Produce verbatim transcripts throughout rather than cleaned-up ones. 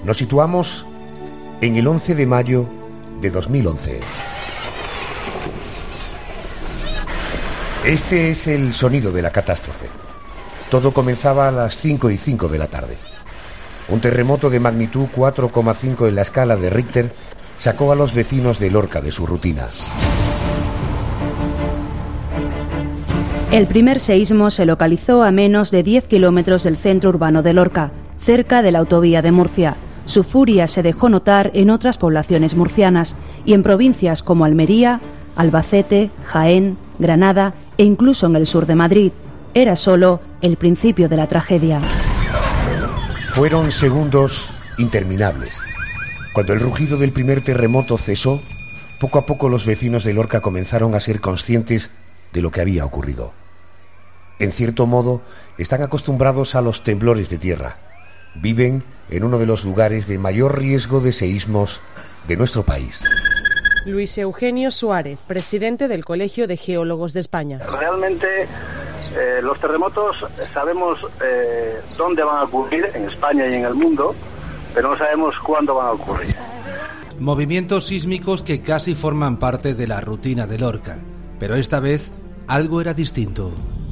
Nos situamos en el once de mayo de dos mil once. Este es el sonido de la catástrofe. Todo comenzaba a las cinco y cinco de la tarde. Un terremoto de magnitud cuatro coma cinco en la escala de Richter sacó a los vecinos de Lorca de su rutina. El primer seísmo se localizó a menos de diez kilómetros del centro urbano de Lorca, cerca de la autovía de Murcia. Su furia se dejó notar en otras poblaciones murcianas y en provincias como Almería, Albacete, Jaén, Granada e incluso en el sur de Madrid. Era solo el principio de la tragedia. Fueron segundos interminables. Cuando el rugido del primer terremoto cesó, poco a poco los vecinos de Lorca comenzaron a ser conscientes de lo que había ocurrido. En cierto modo, están acostumbrados a los temblores de tierra. Viven en uno de los lugares de mayor riesgo de seísmos de nuestro país. Luis Eugenio Suárez, presidente del Colegio de Geólogos de España. Realmente eh, los terremotos sabemos eh, dónde van a ocurrir en España y en el mundo, pero no sabemos cuándo van a ocurrir. Movimientos sísmicos que casi forman parte de la rutina de Lorca, pero esta vez algo era distinto.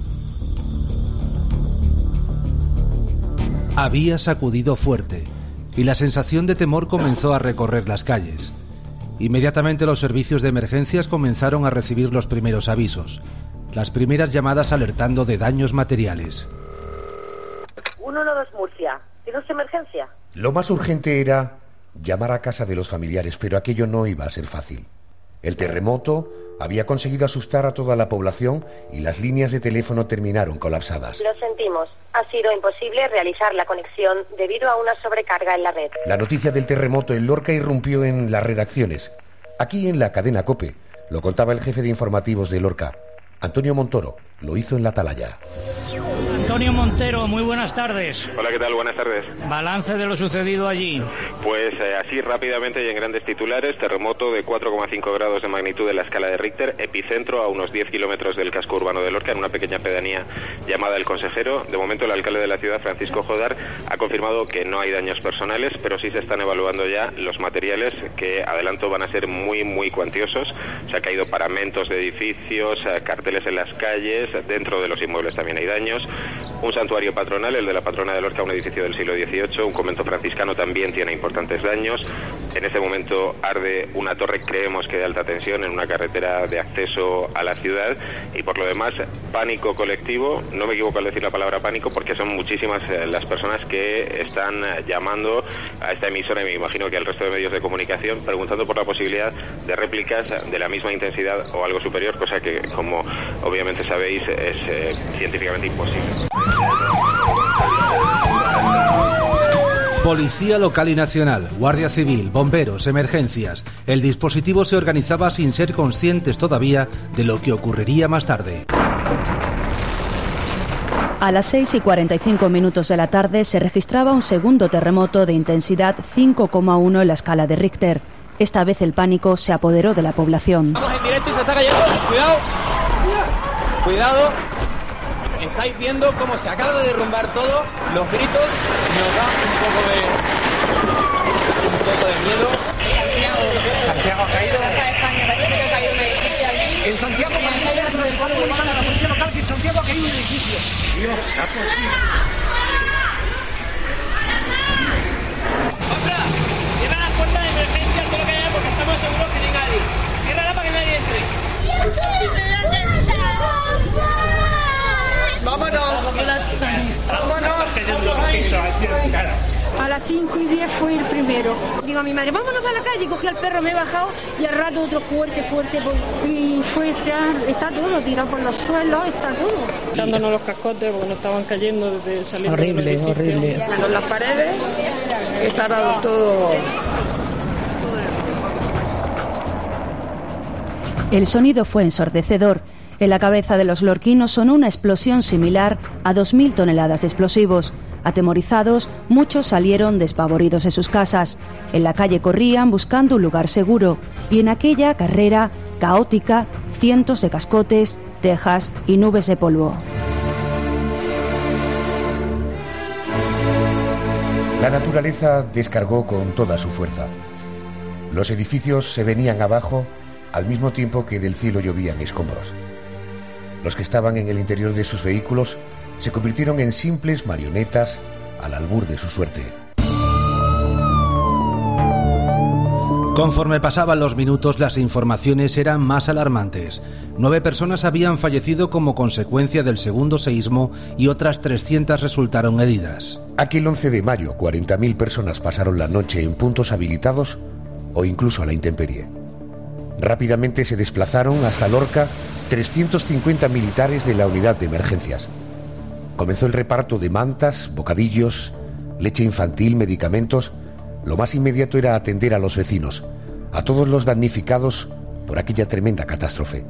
Había sacudido fuerte y la sensación de temor comenzó a recorrer las calles. Inmediatamente los servicios de emergencias comenzaron a recibir los primeros avisos, las primeras llamadas alertando de daños materiales. uno uno dos Murcia, ¿tienes emergencia? Lo más urgente era llamar a casa de los familiares, pero aquello no iba a ser fácil. El terremoto había conseguido asustar a toda la población y las líneas de teléfono terminaron colapsadas. Lo sentimos, ha sido imposible realizar la conexión debido a una sobrecarga en la red. La noticia del terremoto en Lorca irrumpió en las redacciones. Aquí en la cadena COPE lo contaba el jefe de informativos de Lorca, Antonio Montoro. Lo hizo en la Atalaya. Antonio Montero, muy buenas tardes. Hola, ¿qué tal? Buenas tardes. Balance de lo sucedido allí. Pues eh, así rápidamente y en grandes titulares: terremoto de cuatro coma cinco grados de magnitud en la escala de Richter, epicentro a unos diez kilómetros del casco urbano de Lorca, en una pequeña pedanía llamada El Consejero. De momento el alcalde de la ciudad, Francisco Jodar, ha confirmado que no hay daños personales, pero sí se están evaluando ya los materiales que, adelanto, van a ser muy, muy cuantiosos. Se han caído paramentos de edificios, carteles en las calles, dentro de los inmuebles también hay daños. Un santuario patronal, el de la patrona de Lorca, un edificio del siglo dieciocho, un convento franciscano también tiene importantes daños. En este momento arde una torre, creemos que de alta tensión, en una carretera de acceso a la ciudad, y por lo demás, pánico colectivo. No me equivoco al decir la palabra pánico, porque son muchísimas eh, las personas que están llamando a esta emisora, y me imagino que al resto de medios de comunicación, preguntando por la posibilidad de réplicas de la misma intensidad o algo superior, cosa que, como obviamente sabéis, es eh, científicamente imposible. Policía local y nacional, Guardia Civil, bomberos, emergencias. El dispositivo se organizaba sin ser conscientes todavía de lo que ocurriría más tarde. A las seis y cuarenta y cinco minutos de la tarde se registraba un segundo terremoto de intensidad cinco coma uno en la escala de Richter. Esta vez el pánico se apoderó de la población. Estamos en directo y se está cayendo. Cuidado. Cuidado. Estáis viendo cómo se acaba de derrumbar todo. Los gritos nos da un poco de un poco de miedo. Santiago, Santiago ha caído. En Santiago, para el centro del barrio urbano, la policía local, que en Santiago ha caído un edificio. Dios, ha posible. ¡Ostras! Cierra las puertas de emergencia todo lo que haya, porque estamos seguros que no hay nadie. Ciérrala para que nadie entre. ¡Vámonos! ¡Vámonos! A las cinco y diez fue el primero. Digo a mi madre, vámonos a la calle, cogí al perro, me he bajado y al rato otro fuerte, fuerte. Pues, y fue, ya, está todo tirado por los suelos, está todo. Dándonos los cascotes porque nos estaban cayendo desde salir. Horrible, horrible. En las paredes estaba todo... El sonido fue ensordecedor. En la cabeza de los lorquinos sonó una explosión similar a dos mil toneladas de explosivos. Atemorizados, muchos salieron despavoridos de sus casas. En la calle corrían buscando un lugar seguro, y en aquella carrera caótica, cientos de cascotes, tejas y nubes de polvo. La naturaleza descargó con toda su fuerza. Los edificios se venían abajo al mismo tiempo que del cielo llovían escombros. Los que estaban en el interior de sus vehículos se convirtieron en simples marionetas al albur de su suerte. Conforme pasaban los minutos, las informaciones eran más alarmantes. Nueve personas habían fallecido como consecuencia del segundo seísmo y otras trescientas resultaron heridas. Aquel once de mayo, cuarenta mil personas pasaron la noche en puntos habilitados o incluso a la intemperie. Rápidamente se desplazaron hasta Lorca trescientos cincuenta militares de la unidad de emergencias. Comenzó el reparto de mantas, bocadillos, leche infantil, medicamentos. Lo más inmediato era atender a los vecinos, a todos los damnificados por aquella tremenda catástrofe.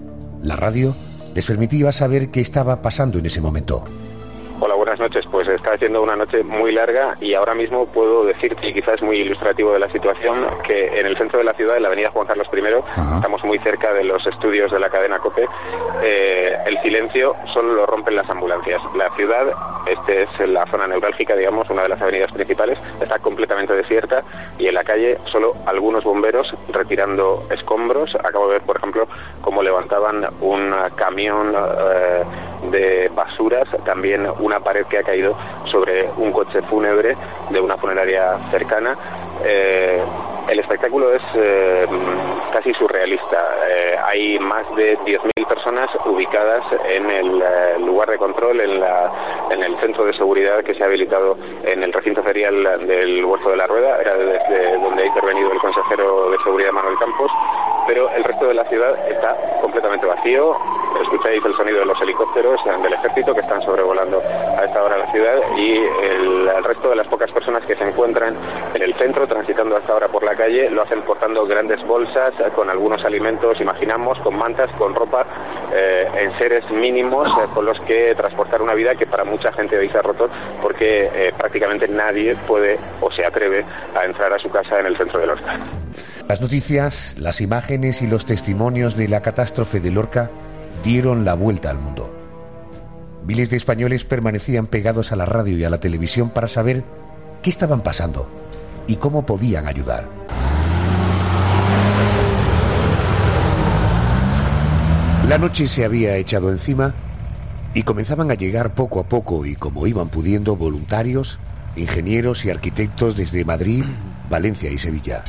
La radio les permitía saber qué estaba pasando en ese momento. Hola, buenas noches. Pues está siendo una noche muy larga y ahora mismo puedo decirte, y quizás es muy ilustrativo de la situación, que en el centro de la ciudad, en la avenida Juan Carlos primero, Ajá. estamos muy cerca de los estudios de la cadena COPE, eh, el silencio solo lo rompen las ambulancias. La ciudad, este es la zona neurálgica, digamos, una de las avenidas principales, está completamente desierta y en la calle solo algunos bomberos retirando escombros. Acabo de ver, por ejemplo, cómo levantaban un camión eh, de basuras, también una pared que ha caído sobre un coche fúnebre de una funeraria cercana. Eh, el espectáculo es eh, casi surrealista. Eh, hay más de diez mil personas ubicadas en el eh, lugar de control, en, la, en el centro de seguridad que se ha habilitado en el recinto ferial del Huerto de la Rueda. Era desde donde ha intervenido el consejero de Seguridad, Manuel Campos, pero el resto de la ciudad está completamente vacío. Escucháis el sonido de los helicópteros del ejército que están sobrevolando a esta hora la ciudad, y el, el resto de las pocas personas que se encuentran en el centro, transitando hasta ahora por la calle, lo hacen portando grandes bolsas con algunos alimentos, imaginamos, con mantas, con ropa, eh, en seres mínimos eh, con los que transportar una vida que para mucha gente hoy se ha roto, porque eh, prácticamente nadie puede o se atreve a entrar a su casa en el centro de Lorca. Las noticias, las imágenes y los testimonios de la catástrofe de Lorca dieron la vuelta al mundo. Miles de españoles permanecían pegados a la radio y a la televisión para saber qué estaban pasando y cómo podían ayudar. La noche se había echado encima y comenzaban a llegar poco a poco, y como iban pudiendo, voluntarios, ingenieros y arquitectos desde Madrid, Valencia y Sevilla.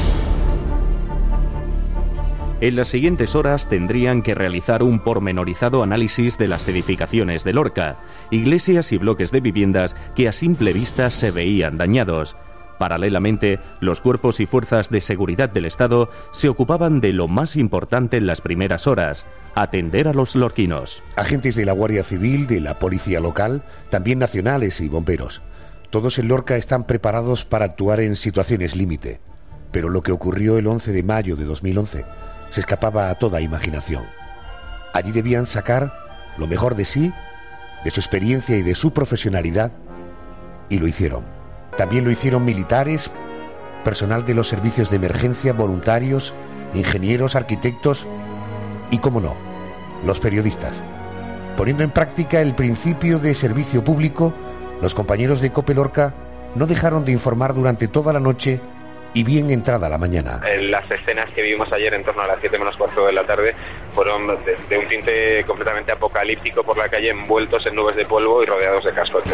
En las siguientes horas tendrían que realizar un pormenorizado análisis de las edificaciones de Lorca, iglesias y bloques de viviendas que a simple vista se veían dañados. Paralelamente, los cuerpos y fuerzas de seguridad del Estado se ocupaban de lo más importante en las primeras horas: atender a los lorquinos. Agentes de la Guardia Civil, de la Policía Local, también nacionales y bomberos. Todos en Lorca están preparados para actuar en situaciones límite. Pero lo que ocurrió el once de mayo de dos mil once se escapaba a toda imaginación. Allí debían sacar lo mejor de sí, de su experiencia y de su profesionalidad, y lo hicieron. También lo hicieron militares, personal de los servicios de emergencia, voluntarios, ingenieros, arquitectos y, cómo no, los periodistas. Poniendo en práctica el principio de servicio público, los compañeros de COPE Lorca no dejaron de informar durante toda la noche y bien entrada la mañana. Las escenas que vimos ayer en torno a las siete menos cuarto de la tarde fueron de, de un tinte completamente apocalíptico por la calle, envueltos en nubes de polvo y rodeados de cascotes.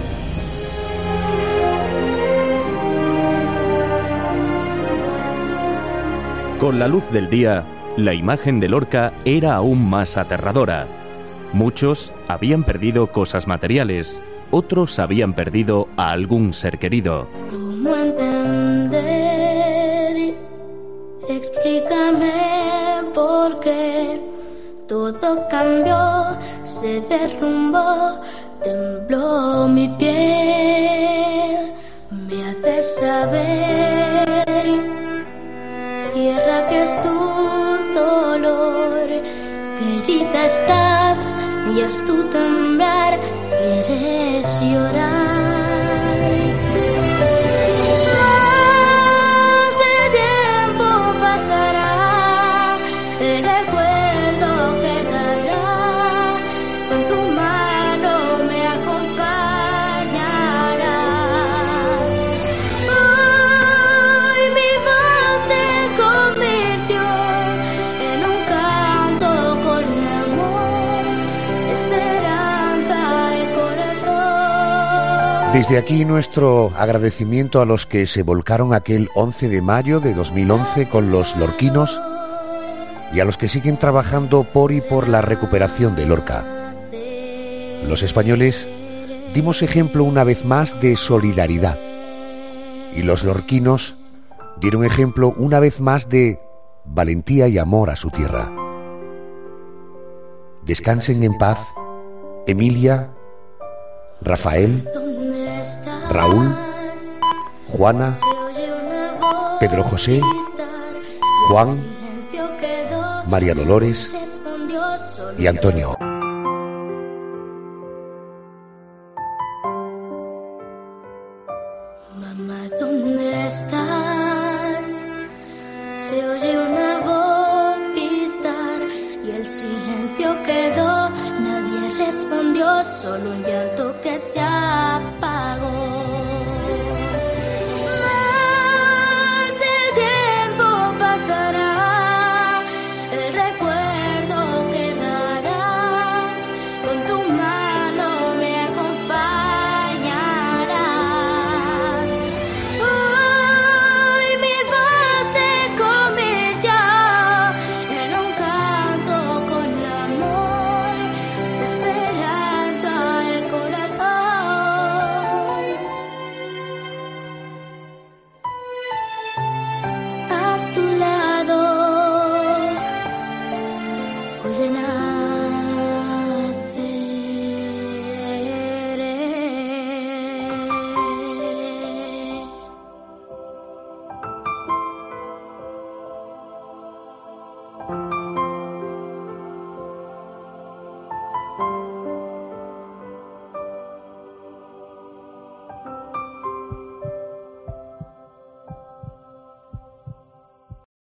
Con la luz del día, la imagen de Lorca era aún más aterradora. Muchos habían perdido cosas materiales, otros habían perdido a algún ser querido. ¿Cómo entender? Explícame por qué todo cambió, se derrumbó, tembló mi piel. Me hace saber, tierra que es tu dolor, querida estás y es tu temblar, quieres llorar. Desde aquí nuestro agradecimiento a los que se volcaron aquel once de mayo de dos mil once con los lorquinos y a los que siguen trabajando por y por la recuperación de Lorca. Los españoles dimos ejemplo una vez más de solidaridad y los lorquinos dieron ejemplo una vez más de valentía y amor a su tierra. Descansen en paz Emilia, Rafael, Raúl, Juana, Pedro José, Juan, María Dolores y Antonio. Mamá, ¿dónde estás? Se oye una voz gritar y el silencio quedó. Nadie respondió, solo un llanto que se apaga.